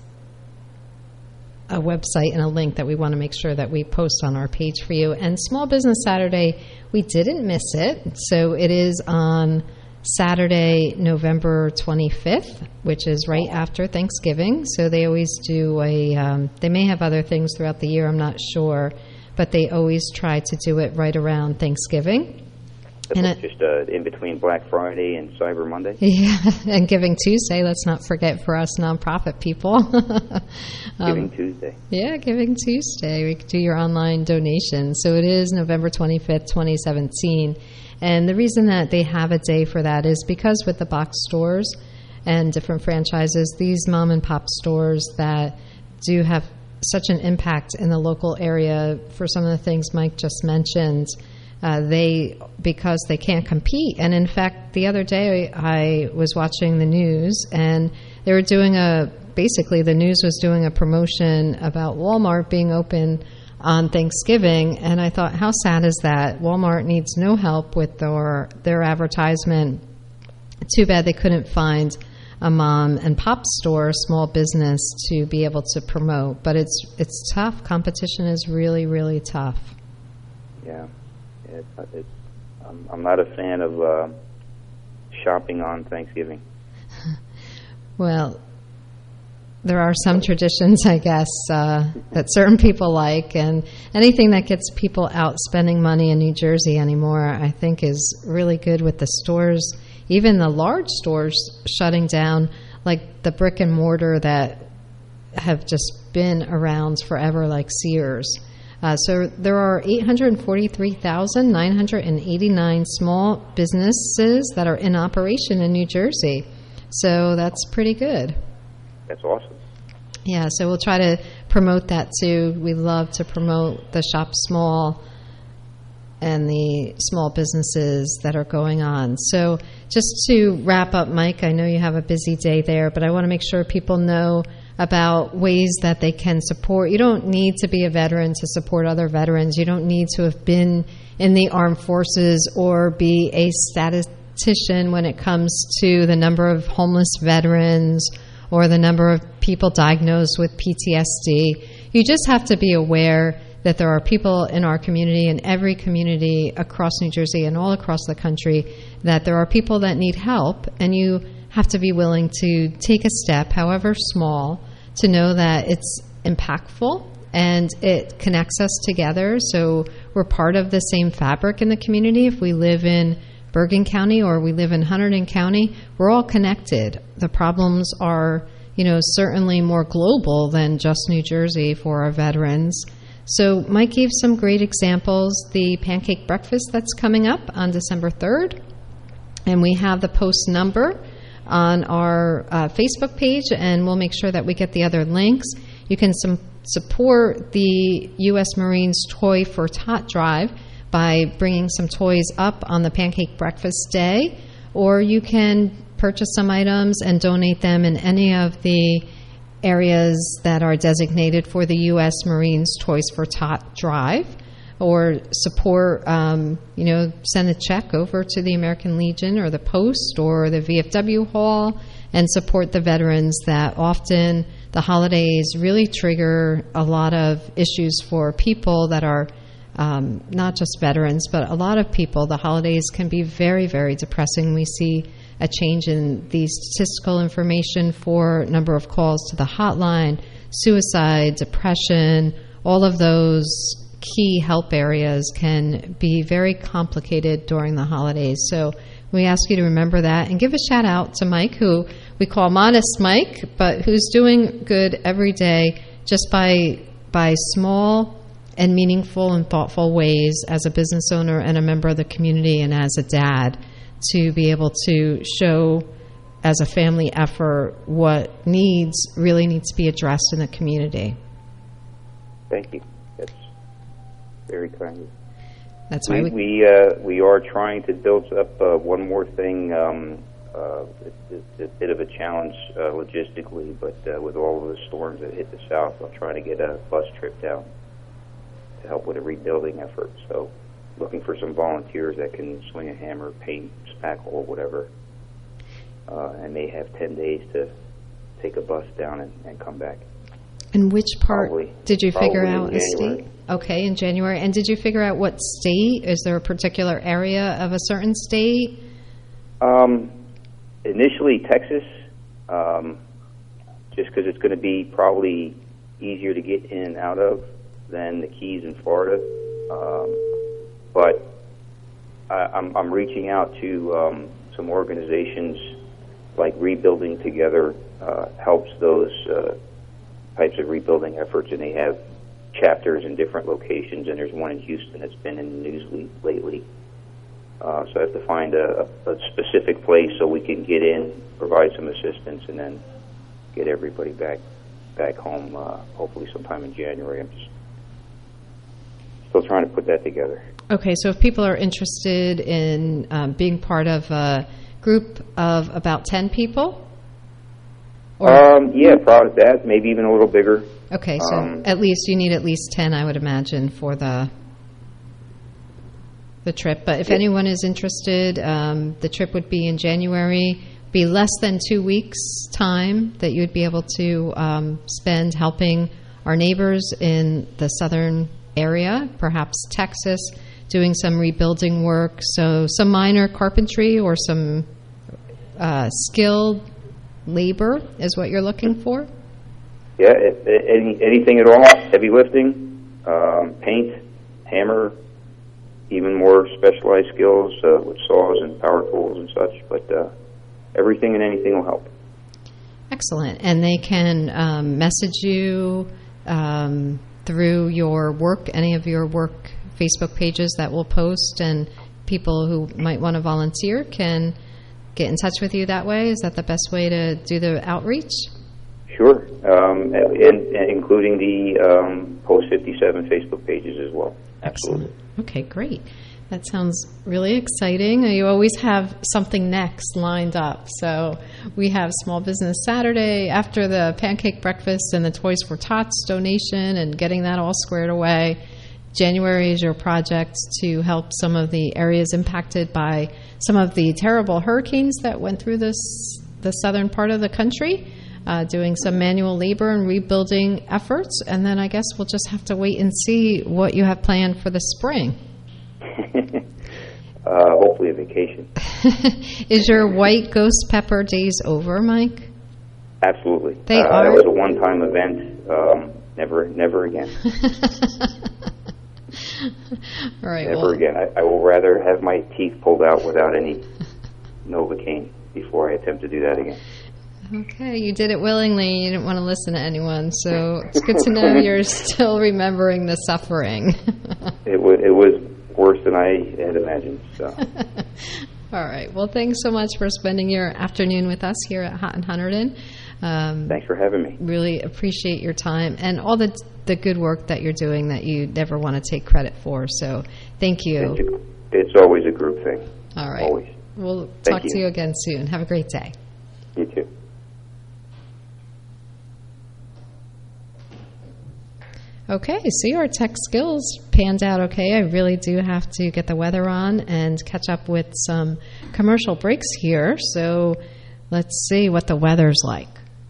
a website and a link that we want to make sure that we post on our page for you. And Small Business Saturday, we didn't miss it. So it is on Saturday, November twenty-fifth, which is right after Thanksgiving. So they always do a, um, they may have other things throughout the year, I'm not sure, but they always try to do it right around Thanksgiving. And it, just uh, in between Black Friday and Cyber Monday. Yeah, and Giving Tuesday, let's not forget for us nonprofit people. um, Giving Tuesday. Yeah, Giving Tuesday. We could do your online donation. So it is November twenty-fifth, twenty seventeen. And the reason that they have a day for that is because with the box stores and different franchises, these mom and pop stores that do have such an impact in the local area for some of the things Mike just mentioned, uh, they because they can't compete. And in fact, the other day I was watching the news, and they were doing a basically the news was doing a promotion about Walmart being open on Thanksgiving, and I thought, how sad is that? Walmart needs no help with their their advertisement. Too bad they couldn't find a mom and pop store, small business, to be able to promote. But it's it's tough. Competition is really, really tough. Yeah, it, it, I'm, I'm not a fan of uh, shopping on Thanksgiving. Well, there are some traditions, I guess, uh, that certain people like, and anything that gets people out spending money in New Jersey anymore, I think, is really good with the stores. Even the large stores shutting down, like the brick and mortar that have just been around forever, like Sears. Uh, so there are eight hundred forty-three thousand nine hundred eighty-nine small businesses that are in operation in New Jersey. So that's pretty good. That's awesome. Yeah, so we'll try to promote that too. We love to promote the Shop Small and the small businesses that are going on. So just to wrap up, Mike, I know you have a busy day there, but I want to make sure people know about ways that they can support. You don't need to be a veteran to support other veterans. You don't need to have been in the armed forces or be a statistician when it comes to the number of homeless veterans or the number of people diagnosed with P T S D. You just have to be aware that there are people in our community, in every community across New Jersey and all across the country, that there are people that need help, and you have to be willing to take a step, however small, to know that it's impactful and it connects us together. So we're part of the same fabric in the community. If we live in Bergen County or we live in Hunterdon County, we're all connected. The problems are, you know, certainly more global than just New Jersey for our veterans. So Mike gave some great examples. The pancake breakfast that's coming up on December third, and we have the post number on our uh, Facebook page, and we'll make sure that we get the other links. You can some, support the U S Marines Toy for Tot Drive by bringing some toys up on the Pancake Breakfast Day, or you can purchase some items and donate them in any of the areas that are designated for the U S Marines Toys for Tot Drive, or support, um, you know, send a check over to the American Legion or the Post or the V F W Hall and support the veterans. That often the holidays really trigger a lot of issues for people that are um, not just veterans, but a lot of people. The holidays can be very, very depressing. We see a change in the statistical information for number of calls to the hotline, suicide, depression, all of those key help areas can be very complicated during the holidays. So we ask you to remember that and give a shout out to Mike, who we call Modest Mike, but who's doing good every day just by by small and meaningful and thoughtful ways as a business owner and a member of the community and as a dad, to be able to show as a family effort what needs really needs to be addressed in the community. Thank you. That's very kind. That's we, why we we, uh, we are trying to build up uh, one more thing. Um, uh, it, it's a bit of a challenge uh, logistically, but uh, with all of the storms that hit the south, I'm trying to get a bus trip down to help with a rebuilding effort. So looking for some volunteers that can swing a hammer, paint, spackle, whatever, uh, and they have ten days to take a bus down and, and come back. And which part probably, did you figure out a January. state? Okay, in January. And did you figure out what state? Is there a particular area of a certain state? Um, initially, Texas, um, just because it's going to be probably easier to get in and out of than the Keys in Florida. Um, but I, I'm, I'm reaching out to um, some organizations like Rebuilding Together uh, helps those uh, types of rebuilding efforts, and they have chapters in different locations, and there's one in Houston that's been in the news lately. Uh, so I have to find a, a specific place so we can get in, provide some assistance, and then get everybody back back home, uh, hopefully sometime in January. I'm just still trying to put that together. Okay, so if people are interested in um, being part of a group of about ten people? Or Um, yeah, probably that, maybe even a little bigger. Okay, so Um, at least you need at least ten, I would imagine, for the the trip. But if Yeah. anyone is interested, um, the trip would be in January, be less than two weeks' time that you would be able to um, spend helping our neighbors in the southern area, perhaps Texas, doing some rebuilding work. So some minor carpentry or some uh, skilled labor is what you're looking for? Yeah, if, any, anything at all, heavy lifting, um, paint, hammer, even more specialized skills uh, with saws and power tools and such, but uh, everything and anything will help. Excellent. And they can um, message you um, through your work, any of your work Facebook pages that we'll post, and people who might want to volunteer can get in touch with you that way. Is that the best way to do the outreach? Sure, um, and, and including the um, Post fifty-seven Facebook pages as well. Absolutely. Okay, great. That sounds really exciting. You always have something next lined up. So we have Small Business Saturday after the pancake breakfast and the Toys for Tots donation and getting that all squared away. January is your project to help some of the areas impacted by some of the terrible hurricanes that went through this the southern part of the country. uh, doing some manual labor and rebuilding efforts. And then I guess we'll just have to wait and see what you have planned for the spring. uh, hopefully a vacation. Is your white ghost pepper days over, Mike? Absolutely. They uh, are? That was a one-time event. Um, never, never again. All right. Never well. again. I, I will rather have my teeth pulled out without any Novocaine before I attempt to do that again. Okay, you did it willingly. You didn't want to listen to anyone, so it's good to know you're still remembering the suffering. it was it was worse than I had imagined. So. All right. Well, thanks so much for spending your afternoon with us here at Hot and Hunterdon. Um, Thanks for having me. Really appreciate your time and all the the good work that you're doing that you never want to take credit for. So, thank you. It's, a, it's always a group thing. All right. Always. We'll Thank talk you. to you again soon. Have a great day. You too. Okay, see, our tech skills panned out okay. I really do have to get the weather on and catch up with some commercial breaks here. So let's see what the weather's like.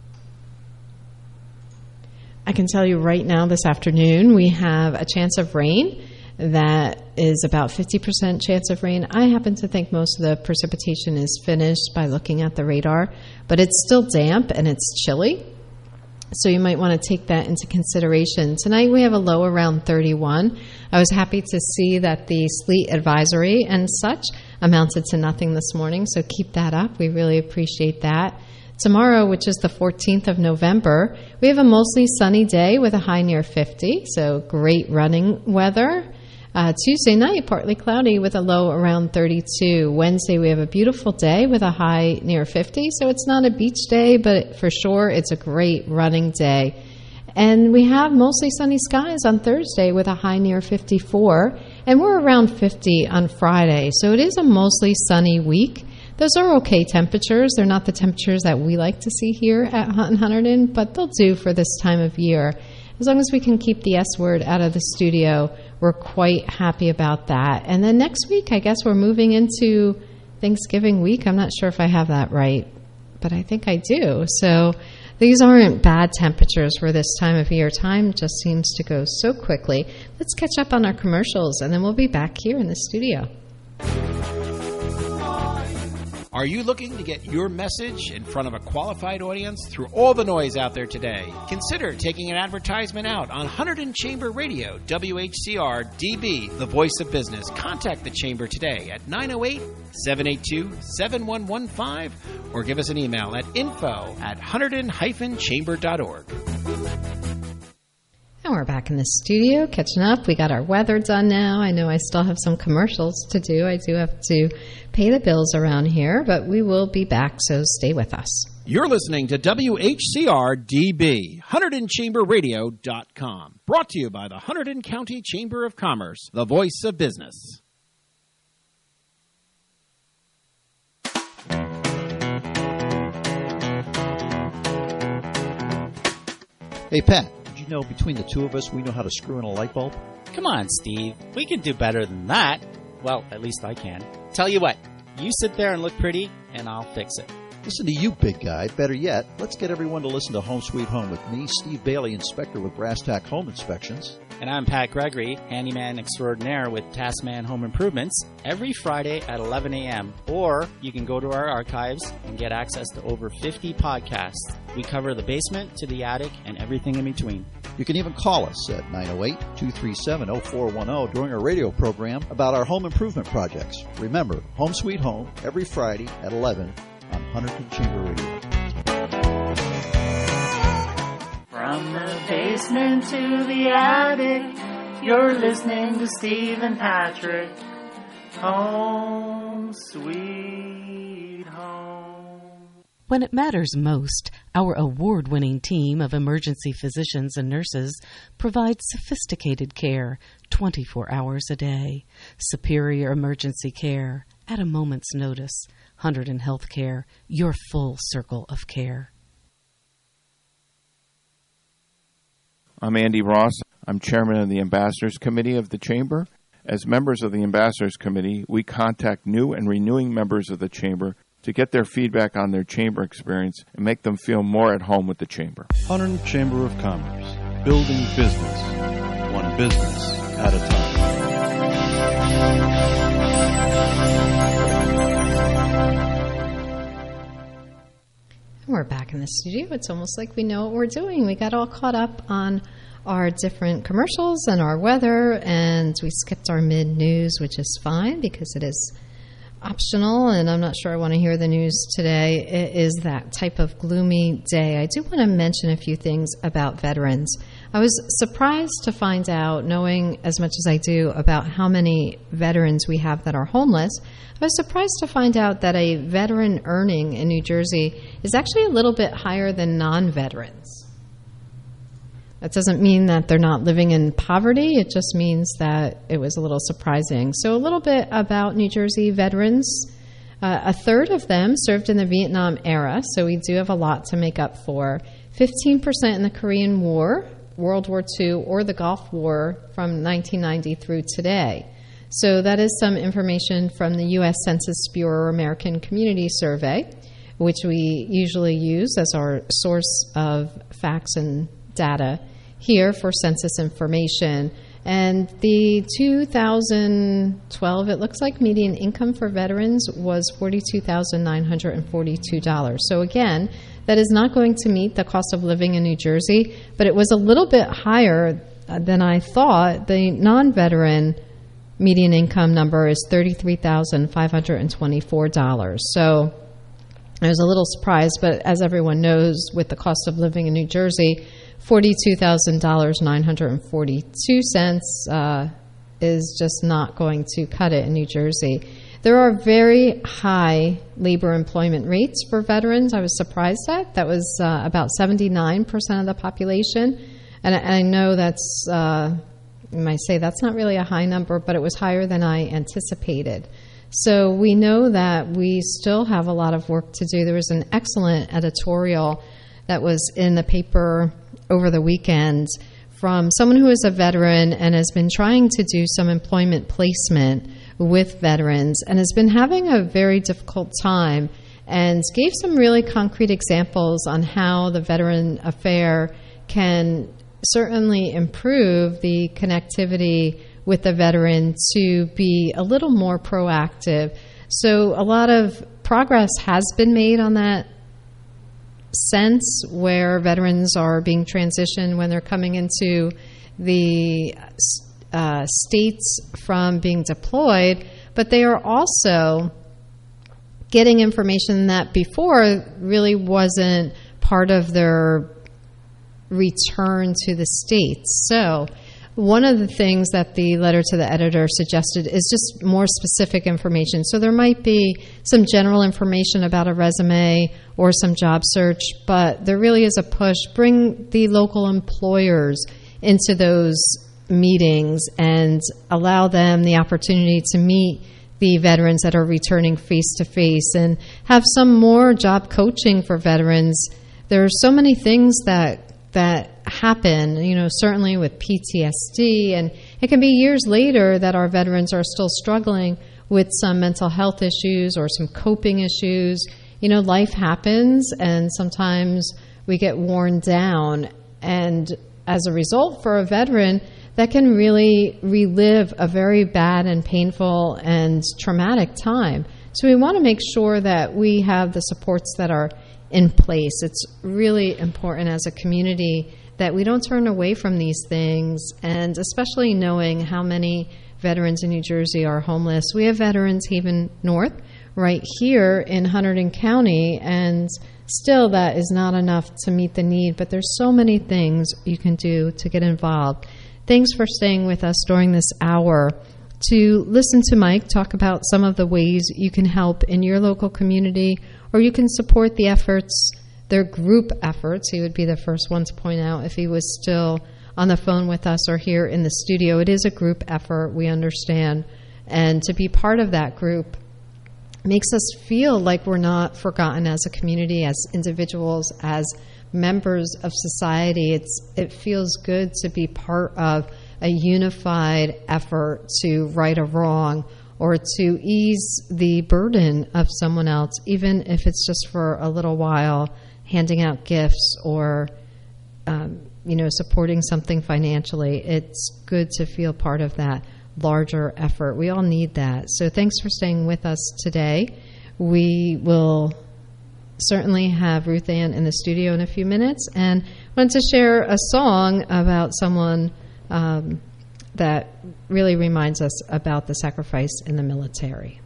I can tell you right now this afternoon we have a chance of rain. That is about fifty percent chance of rain. I happen to think most of the precipitation is finished by looking at the radar, but it's still damp and it's chilly. So you might want to take that into consideration. Tonight we have a low around thirty-one. I was happy to see that the sleet advisory and such amounted to nothing this morning, so keep that up. We really appreciate that. Tomorrow, which is the fourteenth of November, we have a mostly sunny day with a high near fifty, so great running weather. Uh, Tuesday night, partly cloudy with a low around thirty-two. Wednesday, we have a beautiful day with a high near fifty. So it's not a beach day, but for sure it's a great running day. And we have mostly sunny skies on Thursday with a high near fifty-four. And we're around fifty on Friday. So it is a mostly sunny week. Those are okay temperatures. They're not the temperatures that we like to see here at Hunt and Hunterdon, but they'll do for this time of year. As long as we can keep the S word out of the studio, we're quite happy about that. And then next week, I guess we're moving into Thanksgiving week. I'm not sure if I have that right, but I think I do. So these aren't bad temperatures for this time of year. Time just seems to go so quickly. Let's catch up on our commercials, and then we'll be back here in the studio. Are you looking to get your message in front of a qualified audience through all the noise out there today? Consider taking an advertisement out on Hunterdon Chamber Radio, W H C R D B, the voice of business. Contact the Chamber today at nine oh eight, seven eight two, seven one one five or give us an email at info at hunterdon dash chamber dot org. And we're back in the studio, catching up. We got our weather done now. I know I still have some commercials to do. I do have to pay the bills around here, but we will be back, so stay with us. You're listening to W H C R D B, Hunterdon Chamber Radio dot com. Brought to you by the Hunterdon County Chamber of Commerce, the voice of business. Hey, Pat. You know, between the two of us, we know how to screw in a light bulb? Come on, Steve. We can do better than that. Well, at least I can. Tell you what, you sit there and look pretty, and I'll fix it. Listen to you, big guy. Better yet, let's get everyone to listen to Home Sweet Home with me, Steve Bailey, inspector with Brass Tack Home Inspections. And I'm Pat Gregory, handyman extraordinaire with Tasman Home Improvements, every Friday at eleven a.m. Or you can go to our archives and get access to over fifty podcasts. We cover the basement to the attic and everything in between. You can even call us at nine oh eight, two three seven, oh four one oh during our radio program about our home improvement projects. Remember, Home Sweet Home, every Friday at eleven on Hunterdon Chamber Radio. From the basement to the attic, you're listening to Steve and Patrick. Home Sweet Home. When it matters most, our award-winning team of emergency physicians and nurses provides sophisticated care twenty-four hours a day. Superior emergency care at a moment's notice. Hunterdon Healthcare, your full circle of care. I'm Andy Ross. I'm chairman of the Ambassadors Committee of the Chamber. As members of the Ambassadors Committee, we contact new and renewing members of the Chamber to get their feedback on their chamber experience and make them feel more at home with the chamber. Hunterdon Chamber of Commerce, building business, one business at a time. We're back in the studio. It's almost like we know what we're doing. We got all caught up on our different commercials and our weather, and we skipped our mid-news, which is fine because it is optional, and I'm not sure I want to hear the news today. It is that type of gloomy day. I do want to mention a few things about veterans. I was surprised to find out, knowing as much as I do about how many veterans we have that are homeless, I was surprised to find out that a veteran earning in New Jersey is actually a little bit higher than non-veterans. That doesn't mean that they're not living in poverty. It just means that it was a little surprising. So a little bit about New Jersey veterans. Uh, a third of them served in the Vietnam era, so we do have a lot to make up for. fifteen percent in the Korean War, World War Two, or the Gulf War from nineteen ninety through today. So that is some information from the U S Census Bureau American Community Survey, which we usually use as our source of facts and data here for census information. And the two thousand twelve, it looks like, median income for veterans was forty-two thousand nine hundred forty-two dollars. So again, that is not going to meet the cost of living in New Jersey, but it was a little bit higher than I thought. The non-veteran median income number is thirty-three thousand five hundred twenty-four dollars. So I was a little surprised, but as everyone knows, with the cost of living in New Jersey, forty-two thousand nine hundred forty-two dollars uh, is just not going to cut it in New Jersey. There are very high labor employment rates for veterans. I was surprised at. That was uh, about seventy-nine percent of the population. And, and I know that's, uh, you might say that's not really a high number, but it was higher than I anticipated. So we know that we still have a lot of work to do. There was an excellent editorial that was in the paper over the weekend from someone who is a veteran and has been trying to do some employment placement with veterans and has been having a very difficult time, and gave some really concrete examples on how the Veteran Affair can certainly improve the connectivity with the veteran to be a little more proactive. So a lot of progress has been made on that sense, where veterans are being transitioned when they're coming into the uh, states from being deployed, but they are also getting information that before really wasn't part of their return to the States. So one of the things that the letter to the editor suggested is just more specific information. So there might be some general information about a resume or some job search, but there really is a push. Bring the local employers into those meetings and allow them the opportunity to meet the veterans that are returning face-to-face, and have some more job coaching for veterans. There are so many things that that happen, you know, certainly with P T S D, and it can be years later that our veterans are still struggling with some mental health issues or some coping issues. You know, life happens, and sometimes we get worn down, and as a result, for a veteran, that can really relive a very bad and painful and traumatic time. So we want to make sure that we have the supports that are in place. It's really important as a community that we don't turn away from these things, and especially knowing how many veterans in New Jersey are homeless. We have Veterans Haven North right here in Hunterdon County, and still that is not enough to meet the need, but there's so many things you can do to get involved. Thanks for staying with us during this hour to listen to Mike talk about some of the ways you can help in your local community, or you can support the efforts, their group efforts. He would be the first one to point out if he was still on the phone with us or here in the studio. It is a group effort, we understand, and to be part of that group makes us feel like we're not forgotten as a community, as individuals, as members of society. It's it feels good to be part of a unified effort to right a wrong or to ease the burden of someone else, even if it's just for a little while, handing out gifts or, um, you know, supporting something financially. It's good to feel part of that larger effort. We all need that. So thanks for staying with us today. We will certainly have Ruth Ann in the studio in a few minutes, and I wanted to share a song about someone um, that really reminds us about the sacrifice in the military.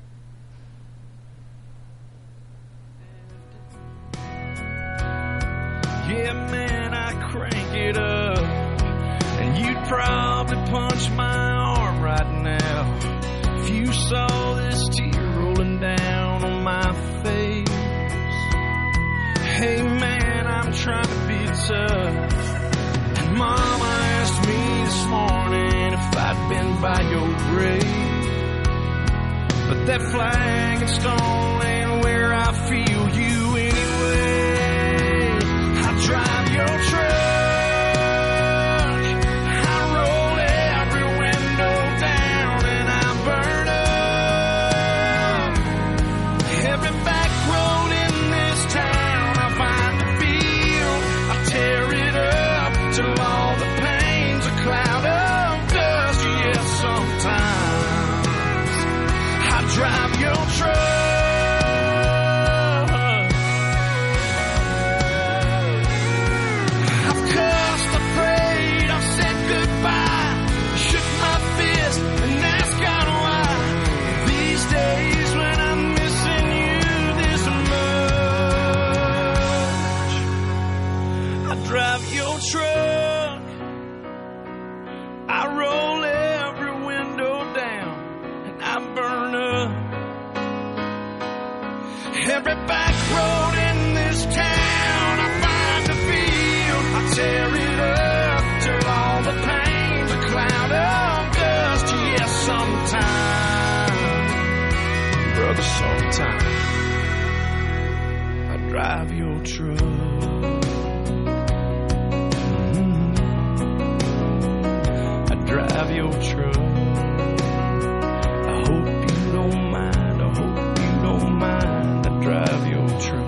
Yeah, man, I crank it up, and you'd probably punch my arm right now if you saw this tear rolling down on my face. Hey, man, I'm trying to be tough, and Mama asked me this morning if I'd been by your grave, but that flag and stone ain't where I feel you anyway. I drive your truck, I roll every window down, and I burn up every back road in this town. I find the field, I tear it up till all the pain's a cloud of dust. Yes, sometimes I drive your truck. Drive your truck, I roll every window down, and I burn up every back road in this town. I find the field, I tear it up till all the pain's a cloud of dust. Yes, sometime, brother, sometime I drive your truck. Drive your truck. I hope you don't mind. I hope you don't mind. I drive your truck.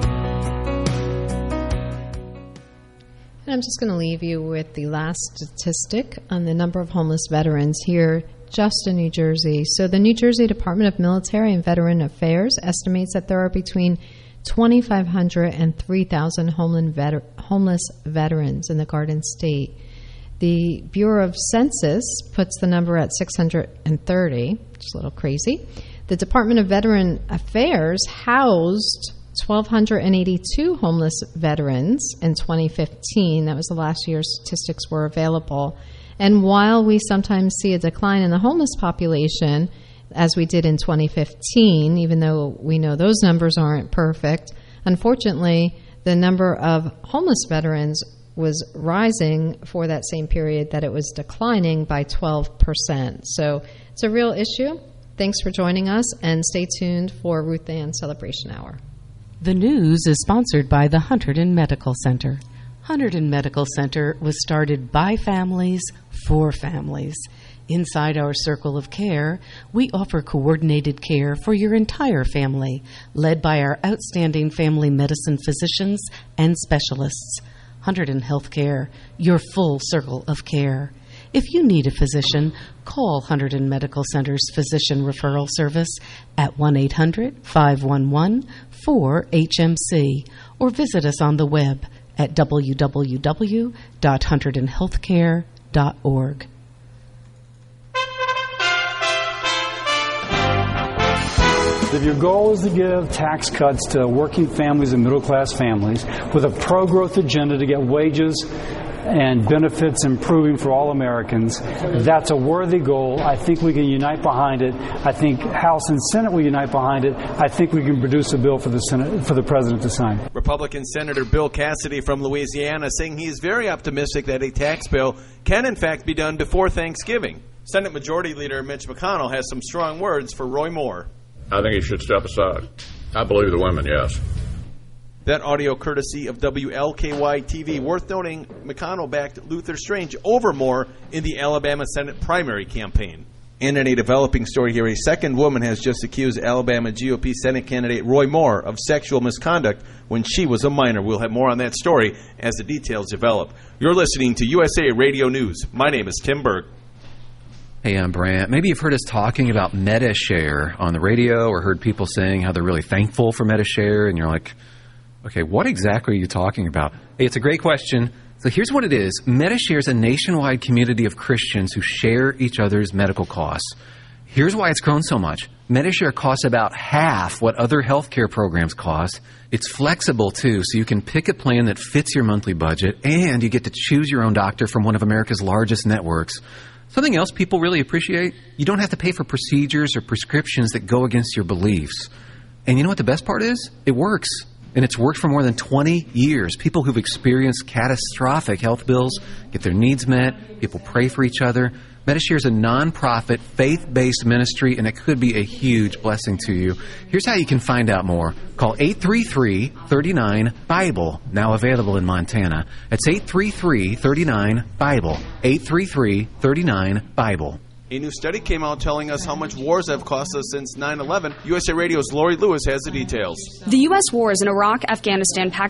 And I'm just going to leave you with the last statistic on the number of homeless veterans here just in New Jersey. So the New Jersey Department of Military and Veteran Affairs estimates that there are between twenty-five hundred and three thousand homeless veterans in the Garden State. The Bureau of Census puts the number at six hundred thirty, which is a little crazy. The Department of Veteran Affairs housed one thousand two hundred eighty-two homeless veterans in twenty fifteen. That was the last year statistics were available. And while we sometimes see a decline in the homeless population, as we did in twenty fifteen, even though we know those numbers aren't perfect, unfortunately, the number of homeless veterans was rising for that same period, that it was declining by twelve percent. So it's a real issue. Thanks for joining us, and stay tuned for Ruth Ann Celebration Hour. The news is sponsored by the Hunterdon Medical Center. Hunterdon Medical Center was started by families for families. Inside our circle of care, we offer coordinated care for your entire family, led by our outstanding family medicine physicians and specialists. Hunterdon Healthcare, your full circle of care. If you need a physician, call Hunterdon Medical Center's Physician Referral Service at one eight hundred, five one one, four H M C or visit us on the web at w w w dot hunterdon healthcare dot org. If your goal is to give tax cuts to working families and middle-class families with a pro-growth agenda to get wages and benefits improving for all Americans, that's a worthy goal. I think we can unite behind it. I think House and Senate will unite behind it. I think we can produce a bill for the Senate, for the President to sign. Republican Senator Bill Cassidy from Louisiana saying he is very optimistic that a tax bill can in fact be done before Thanksgiving. Senate Majority Leader Mitch McConnell has some strong words for Roy Moore. I think he should step aside. I believe the women, yes. That audio courtesy of W L K Y T V. Worth noting, McConnell backed Luther Strange over Moore in the Alabama Senate primary campaign. And in a developing story here, a second woman has just accused Alabama G O P Senate candidate Roy Moore of sexual misconduct when she was a minor. We'll have more on that story as the details develop. You're listening to U S A Radio News. My name is Tim Berg. Hey, I'm Brant. Maybe you've heard us talking about MediShare on the radio or heard people saying how they're really thankful for MediShare, and you're like, okay, what exactly are you talking about? Hey, it's a great question. So here's what it is. MediShare is a nationwide community of Christians who share each other's medical costs. Here's why it's grown so much. MediShare costs about half what other healthcare programs cost. It's flexible, too, so you can pick a plan that fits your monthly budget, and you get to choose your own doctor from one of America's largest networks. Something else people really appreciate, you don't have to pay for procedures or prescriptions that go against your beliefs. And you know what the best part is? It works. And it's worked for more than twenty years. People who've experienced catastrophic health bills get their needs met. People pray for each other. MediShare is a nonprofit, faith-based ministry, and it could be a huge blessing to you. Here's how you can find out more. Call eight three three, three nine, Bible, now available in Montana. That's eight three three, three nine, Bible, eight three three, three nine, Bible. A new study came out telling us how much wars have cost us since nine eleven. U S A Radio's Lori Lewis has the details. The U S wars in Iraq, Afghanistan, Pakistan,